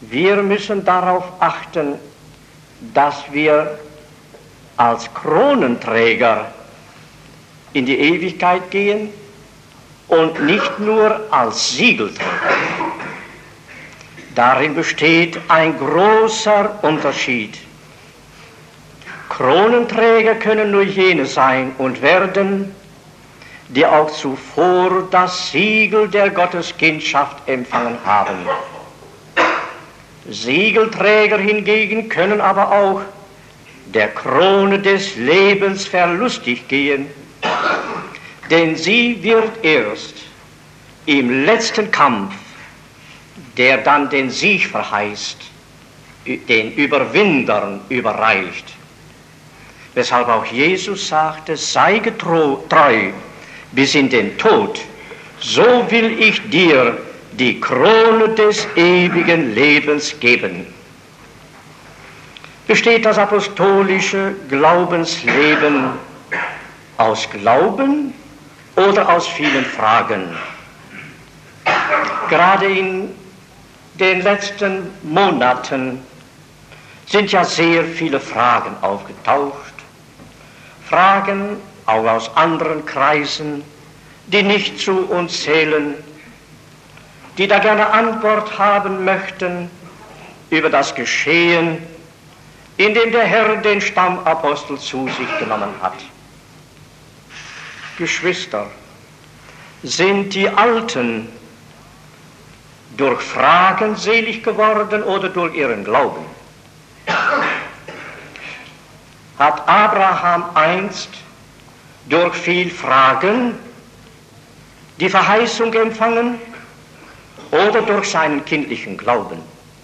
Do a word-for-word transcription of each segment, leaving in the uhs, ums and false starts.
Wir müssen darauf achten, dass wir als Kronenträger in die Ewigkeit gehen und nicht nur als Siegelträger. Darin besteht ein großer Unterschied. Kronenträger können nur jene sein und werden, die auch zuvor das Siegel der Gotteskindschaft empfangen haben. Siegelträger hingegen können aber auch der Krone des Lebens verlustig gehen, denn sie wird erst im letzten Kampf, der dann den Sieg verheißt, den Überwindern überreicht. Weshalb auch Jesus sagte, sei getreu bis in den Tod, so will ich dir die Krone des ewigen Lebens geben. Besteht das apostolische Glaubensleben aus Glauben oder aus vielen Fragen? Gerade in den letzten Monaten sind ja sehr viele Fragen aufgetaucht. Fragen auch aus anderen Kreisen, die nicht zu uns zählen, die da gerne Antwort haben möchten über das Geschehen, in dem der Herr den Stammapostel zu sich genommen hat. Geschwister, sind die Alten durch Fragen selig geworden oder durch ihren Glauben? Hat Abraham einst durch viel Fragen die Verheißung empfangen oder durch seinen kindlichen Glauben?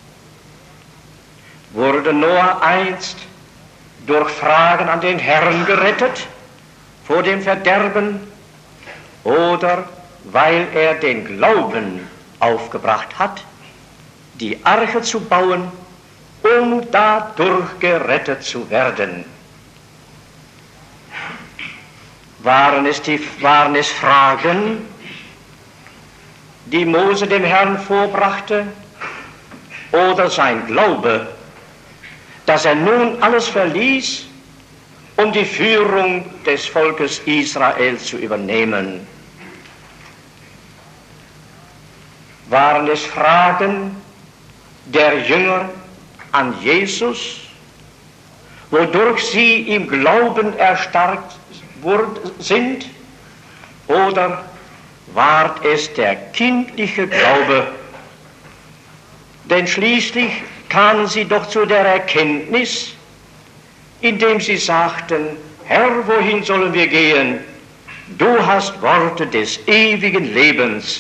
Wurde Noah einst durch Fragen an den Herrn gerettet vor dem Verderben oder weil er den Glauben aufgebracht hat, die Arche zu bauen, um dadurch gerettet zu werden? Waren es, die, waren es Fragen, die Mose dem Herrn vorbrachte, oder sein Glaube, dass er nun alles verließ, um die Führung des Volkes Israel zu übernehmen? Waren es Fragen der Jünger an Jesus, wodurch sie im Glauben erstarkt sind, oder ward es der kindliche Glaube? Denn schließlich kamen sie doch zu der Erkenntnis, indem sie sagten, Herr, wohin sollen wir gehen? Du hast Worte des ewigen Lebens.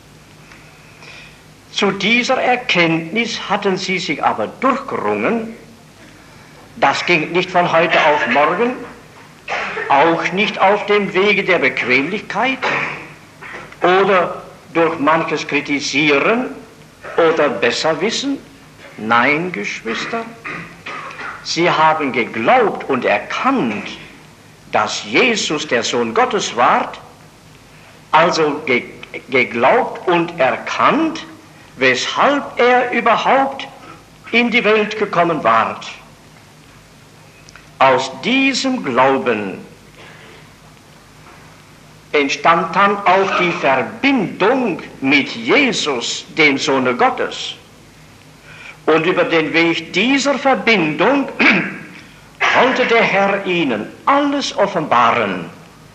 Zu dieser Erkenntnis hatten sie sich aber durchgerungen. Das ging nicht von heute auf morgen, auch nicht auf dem Wege der Bequemlichkeit oder durch manches Kritisieren oder Besserwissen. Nein, Geschwister, sie haben geglaubt und erkannt, dass Jesus der Sohn Gottes war, also ge geglaubt und erkannt, weshalb er überhaupt in die Welt gekommen war. Aus diesem Glauben entstand dann auch die Verbindung mit Jesus, dem Sohne Gottes. Und über den Weg dieser Verbindung konnte der Herr ihnen alles offenbaren.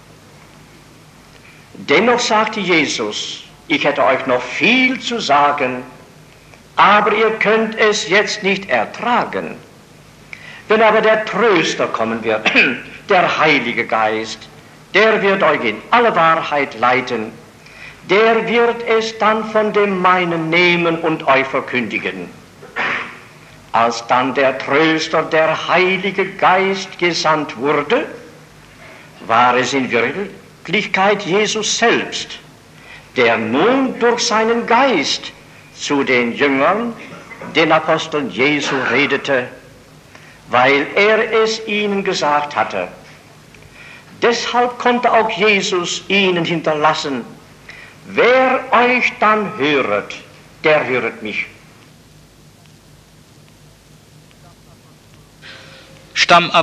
Dennoch sagte Jesus, ich hätte euch noch viel zu sagen, aber ihr könnt es jetzt nicht ertragen. Wenn aber der Tröster kommen wird, der Heilige Geist, der wird euch in alle Wahrheit leiten, der wird es dann von dem Meinen nehmen und euch verkündigen. Als dann der Tröster, der Heilige Geist, gesandt wurde, war es in Wirklichkeit Jesus selbst, der nun durch seinen Geist zu den Jüngern, den Aposteln Jesu, redete, weil er es ihnen gesagt hatte. Deshalb konnte auch Jesus ihnen hinterlassen, wer euch dann höret, der höret mich. Stamm